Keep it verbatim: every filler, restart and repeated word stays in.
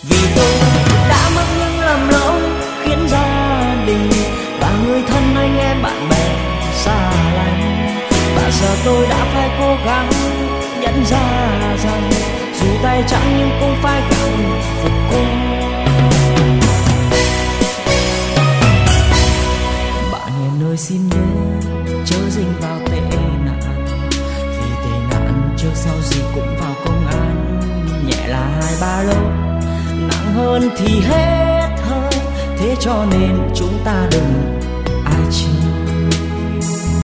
Vì tôi đã mắc những lầm lỗi khiến gia đình và người thân anh em bạn bè xa lánh, và giờ tôi đã phải cố gắng nhận ra rằng dù tay trắng nhưng cũng phải gắng phục cung. Bạn hiền ơi xin nhớ chớ dính vào tệ nạn, vì tệ nạn trước sau gì cũng vào công an. Nhẹ là hai ba lô, nặng hơn thì hết hơi, thế cho nên chúng ta đừng